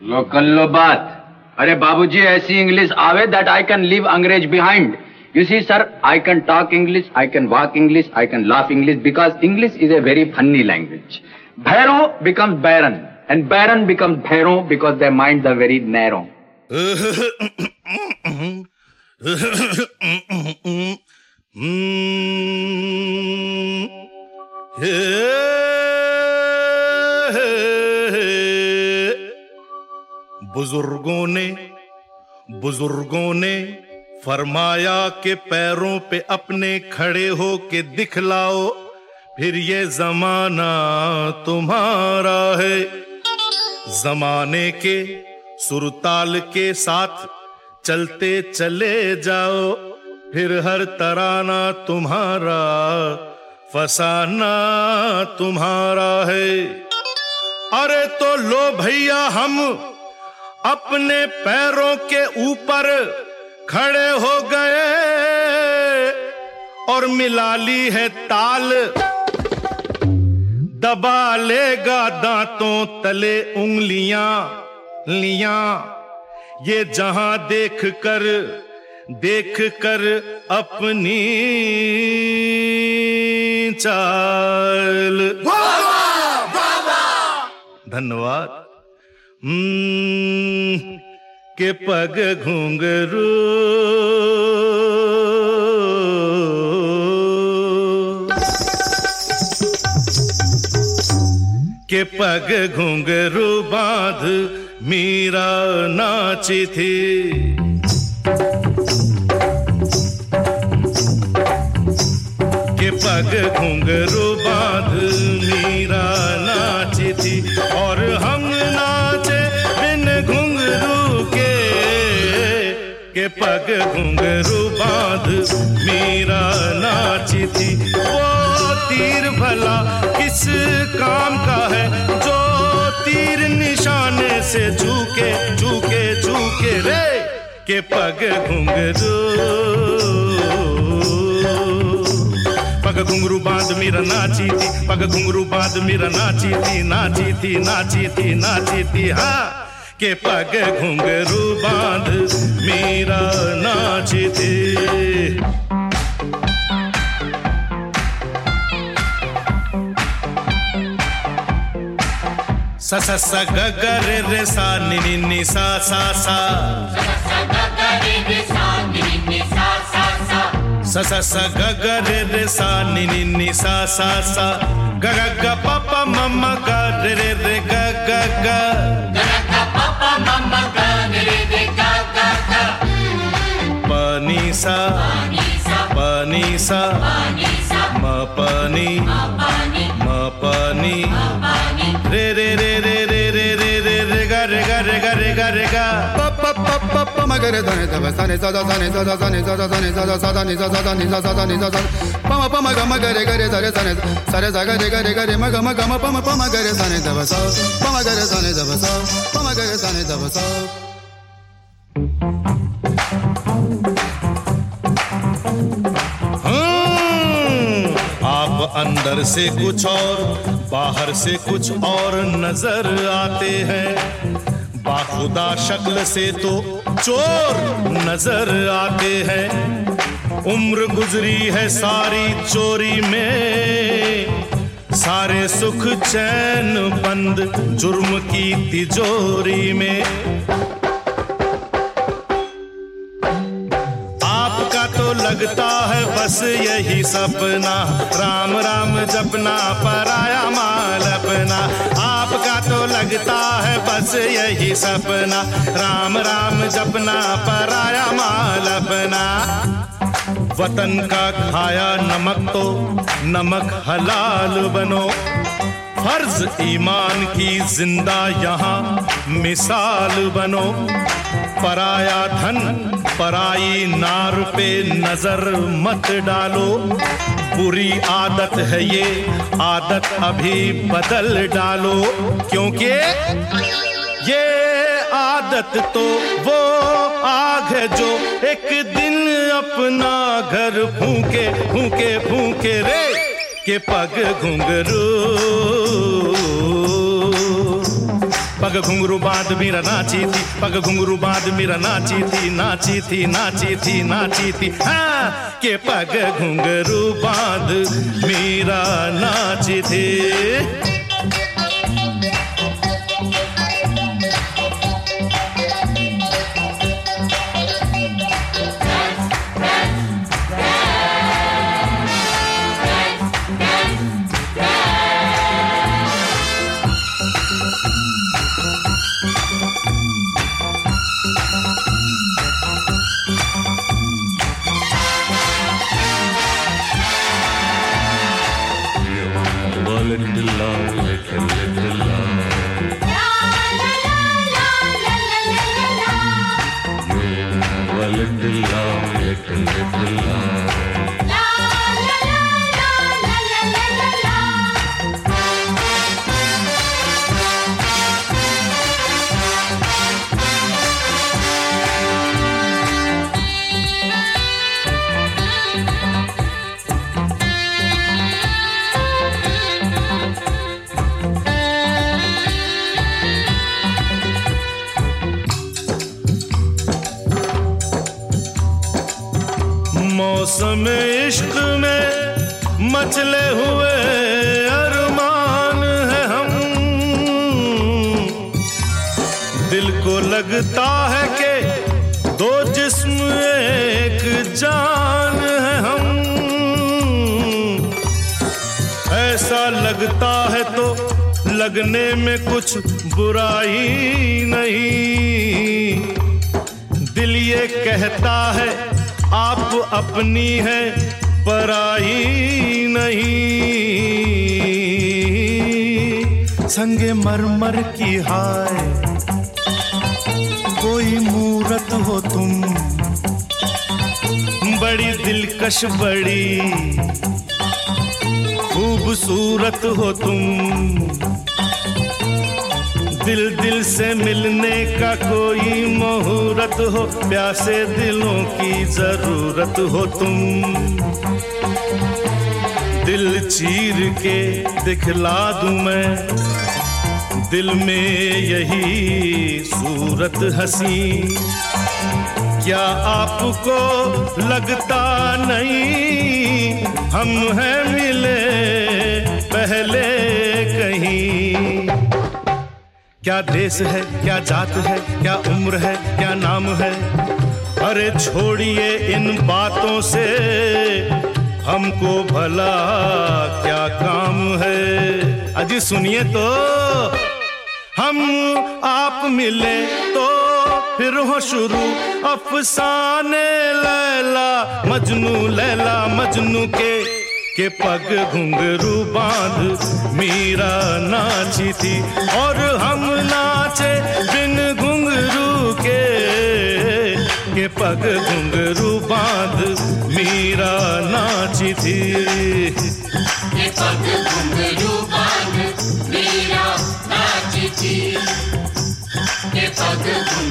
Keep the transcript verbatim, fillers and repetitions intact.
लो कर लो बात। अरे बाबूजी ऐसी इंग्लिश आवे that I can leave अंग्रेज behind. You see sir, I can talk English, I can walk English, I can laugh English because English is a very funny language. Bhairo becomes Baron and Baron becomes Bhairo because their minds are very narrow. बुजुर्गों ने बुजुर्गों ने फरमाया कि पैरों पे अपने खड़े हो के दिखलाओ, फिर ये जमाना तुम्हारा है। जमाने के सुरताल के साथ चलते चले जाओ, फिर हर तराना तुम्हारा, फसाना तुम्हारा है। अरे तो लो भैया हम अपने पैरों के ऊपर खड़े हो गए और मिला ली है ताल, दबा लेगा दांतों तले उंगलियां लियां, ये जहां देख कर देख कर अपनी चाल। धन्यवाद। हम्म के पग घुंघरू के पग घुंघरू बांध मीरा नाची थी। के पग घुंघरू बांध मीरा नाची थी और हम नाचे बिन घुंघरू के। के पग घुंघरू बांध मीरा नाची थी। वो तीर भला किस काम का है जो तीर निशाने से झूके झूके झूके रे। के पग घुंघरू पग घुंघरू बांध मीरा नाची थी, पग घुंघरू बांध मीरा नाची थी, नाची थी नाची थी नाची थी हाँ। के पग घुंघरू बांध मीरा नाची थी। सा सा सा ग ग रे रे सा नि नि नि सा सा सा सा सा सा ग ग रे रे सा नि नि नि सा सा सा ग ग ग प प म म ग रे रे रे ग ग ग ग ग प प म म ग रे रे रे ग ग ग प नि सा प नि सा म प नि म प नि रे रे रे रे रे रे रे रे रे ग रे ग रे ग रे ग रे ग प प प प प म ग रे ध ने ध सा ने सा सा सा ने सा सा सा ने सा सा सा ने सा सा सा ने सा सा सा ने सा सा सा ने सा सा प म प म ग म ग रे ग रे सा रे सा ने सा रे सा ग रे ग रे ग रे म ग म ग म प म प म ग रे सा ने ध सा प म ग रे सा ने ध सा प म ग रे सा ने ध सा। आप अंदर से कुछ और बाहर से कुछ और नजर आते हैं, बाखुदा शक्ल से तो चोर नजर आते हैं। उम्र गुजरी है सारी चोरी में, सारे सुख चैन बंद जुर्म की तिजोरी में। आपका तो लगता है बस यही सपना, राम राम जपना पराया माल अपना। आपका तो लगता है बस यही सपना, राम राम जपना पराया माल अपना। वतन का खाया नमक तो नमक हलाल बनो, फर्ज ईमान की जिंदा यहाँ मिसाल बनो। पराया धन पराई नार पे नजर मत डालो, बुरी आदत है ये आदत अभी बदल डालो। क्योंकि ये आदत तो वो आग है जो एक दिन अपना घर फूके फूके फूके रे। के पग घुंघरू पग घुंघरू बांध मीरा नाची थी, पग घुंघरू बांध मीरा नाची थी, नाची थी नाची थी नाची थी हाँ के पग घुंघरू बांध मीरा नाची थी। Little love, little, little love. La la la la la la la la. You a little love, little, little love. La la la la la la la la. मौसम इश्क में मचले हुए अरमान है हम, दिल को लगता है कि दो जिस्म एक जान है हम। ऐसा लगता है तो लगने में कुछ बुराई नहीं, दिल ये कहता है आप अपनी है पराई नहीं। संगे मरमर की हाय कोई मूरत हो तुम, बड़ी दिलकश बड़ी खूबसूरत हो तुम। दिल दिल से मिलने का कोई मुहूर्त हो, प्यासे दिलों की जरूरत हो तुम। दिल चीर के दिखला दूं मैं दिल में यही सूरत हंसी, क्या आपको लगता नहीं हम हैं मिले पहले कहीं। क्या देश है, क्या जात है, क्या उम्र है, क्या नाम है, अरे छोड़िए इन बातों से हमको भला क्या काम है। अजी सुनिए तो, हम आप मिले तो फिर हो शुरू अफसाने लैला मजनू, लैला मजनू के के पग घुंघरू बांध मीरा नाची थी, और हम नाचे बिन घुंघरू के के पग घुंघरू बांध मीरा नाची थी। के पग घुंघरू बांध मीरा नाची थी, के पग